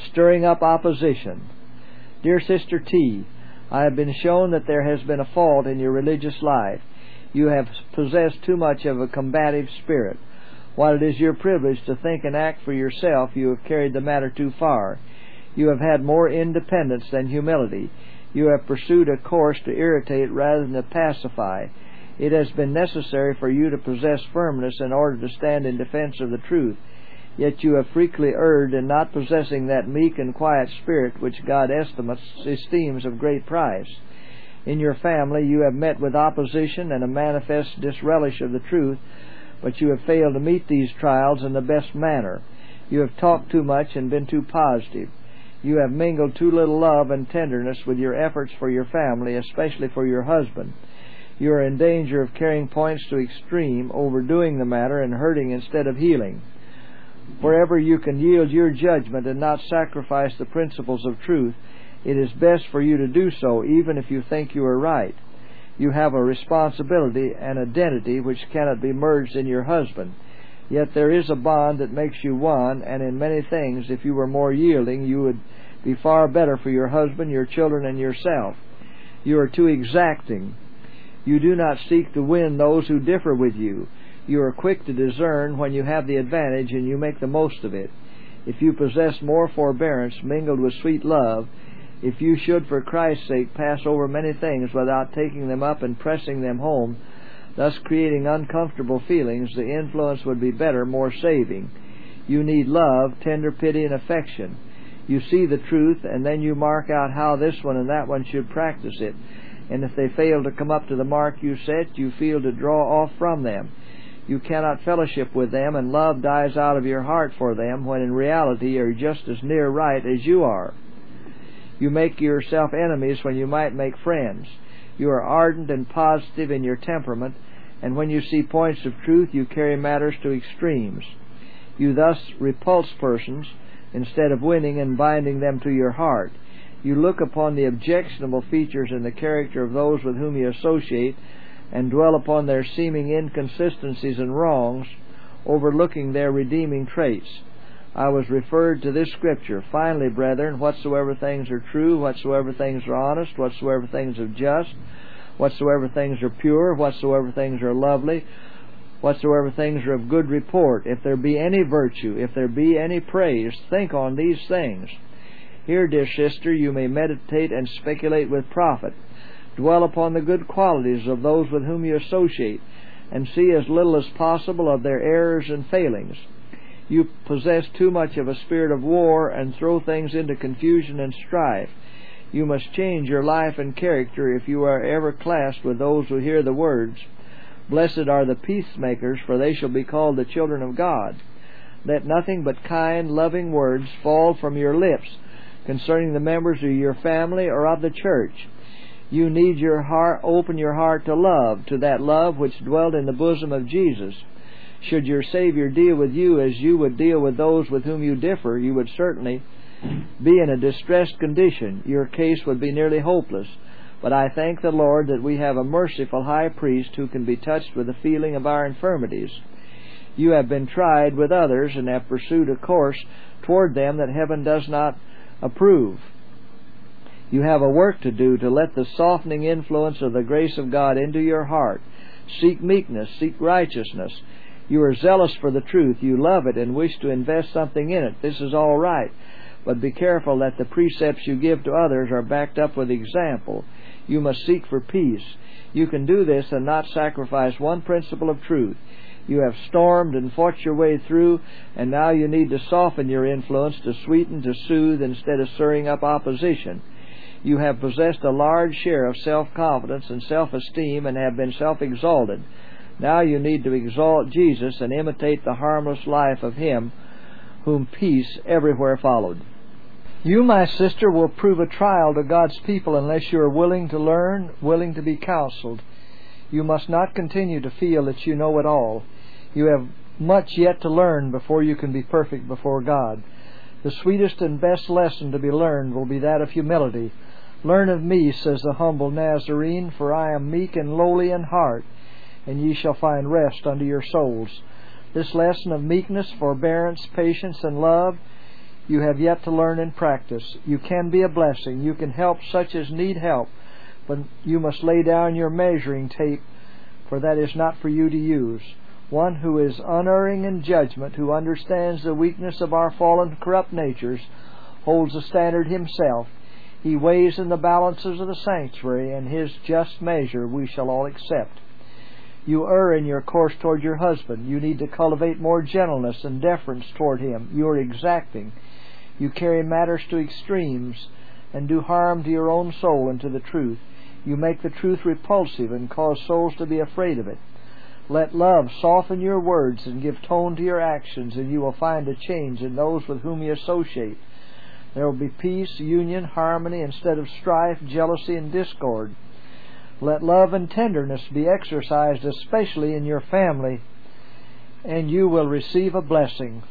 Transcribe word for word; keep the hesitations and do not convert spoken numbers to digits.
stirring up opposition. Dear Sister T., I have been shown that there has been a fault in your religious life. You have possessed too much of a combative spirit. While it is your privilege to think and act for yourself, you have carried the matter too far. You have had more independence than humility. You have pursued a course to irritate rather than to pacify. It has been necessary for you to possess firmness in order to stand in defense of the truth. Yet you have frequently erred in not possessing that meek and quiet spirit which God estimates, esteems of great price. In your family you have met with opposition and a manifest disrelish of the truth, but you have failed to meet these trials in the best manner. You have talked too much and been too positive. You have mingled too little love and tenderness with your efforts for your family, especially for your husband. You are in danger of carrying points to extreme, overdoing the matter and hurting instead of healing. Wherever you can yield your judgment and not sacrifice the principles of truth, it is best for you to do so, even if you think you are right. You have a responsibility and identity which cannot be merged in your husband. Yet there is a bond that makes you one, and in many things, if you were more yielding, you would be far better for your husband, your children, and yourself. You are too exacting. You do not seek to win those who differ with you. You are quick to discern when you have the advantage, and you make the most of it. If you possess more forbearance mingled with sweet love, if you should for Christ's sake pass over many things without taking them up and pressing them home, thus creating uncomfortable feelings, the influence would be better, more saving. You need love, tender pity, and affection. You see the truth, and then you mark out how this one and that one should practice it. And if they fail to come up to the mark you set, you feel to draw off from them. You cannot fellowship with them, and love dies out of your heart for them, when in reality you are just as near right as you are. You make yourself enemies when you might make friends. You are ardent and positive in your temperament, and when you see points of truth, you carry matters to extremes. You thus repulse persons instead of winning and binding them to your heart. You look upon the objectionable features in the character of those with whom you associate and dwell upon their seeming inconsistencies and wrongs, overlooking their redeeming traits. I was referred to this scripture, "Finally, brethren, whatsoever things are true, whatsoever things are honest, whatsoever things are just, whatsoever things are pure, whatsoever things are lovely, whatsoever things are of good report, if there be any virtue, if there be any praise, think on these things." Here, dear sister, you may meditate and speculate with profit. Dwell upon the good qualities of those with whom you associate, and see as little as possible of their errors and failings. You possess too much of a spirit of war and throw things into confusion and strife. You must change your life and character if you are ever classed with those who hear the words, "Blessed are the peacemakers, for they shall be called the children of God." Let nothing but kind, loving words fall from your lips concerning the members of your family or of the church. You need your heart, open your heart to love, to that love which dwelt in the bosom of Jesus. Should your Savior deal with you as you would deal with those with whom you differ, you would certainly be in a distressed condition. Your case would be nearly hopeless. But I thank the Lord that we have a merciful high priest who can be touched with the feeling of our infirmities. You have been tried with others and have pursued a course toward them that heaven does not approve. You have a work to do to let the softening influence of the grace of God into your heart. Seek meekness, seek righteousness. You are zealous for the truth. You love it and wish to invest something in it. This is all right. But be careful that the precepts you give to others are backed up with example. You must seek for peace. You can do this and not sacrifice one principle of truth. You have stormed and fought your way through, and now you need to soften your influence, to sweeten, to soothe, instead of stirring up opposition. You have possessed a large share of self-confidence and self-esteem and have been self-exalted. Now you need to exalt Jesus and imitate the harmless life of Him whom peace everywhere followed. You, my sister, will prove a trial to God's people unless you are willing to learn, willing to be counseled. You must not continue to feel that you know it all. You have much yet to learn before you can be perfect before God. The sweetest and best lesson to be learned will be that of humility. "Learn of me," says the humble Nazarene, "for I am meek and lowly in heart, and ye shall find rest unto your souls." This lesson of meekness, forbearance, patience, and love you have yet to learn and practice. You can be a blessing. You can help such as need help, but you must lay down your measuring tape, for that is not for you to use. One who is unerring in judgment, who understands the weakness of our fallen, corrupt natures, holds the standard himself. He weighs in the balances of the sanctuary, and his just measure we shall all accept. You err in your course toward your husband. You need to cultivate more gentleness and deference toward him. You are exacting. You carry matters to extremes and do harm to your own soul and to the truth. You make the truth repulsive and cause souls to be afraid of it. Let love soften your words and give tone to your actions, and you will find a change in those with whom you associate. There will be peace, union, harmony, instead of strife, jealousy, and discord. Let love and tenderness be exercised, especially in your family, and you will receive a blessing.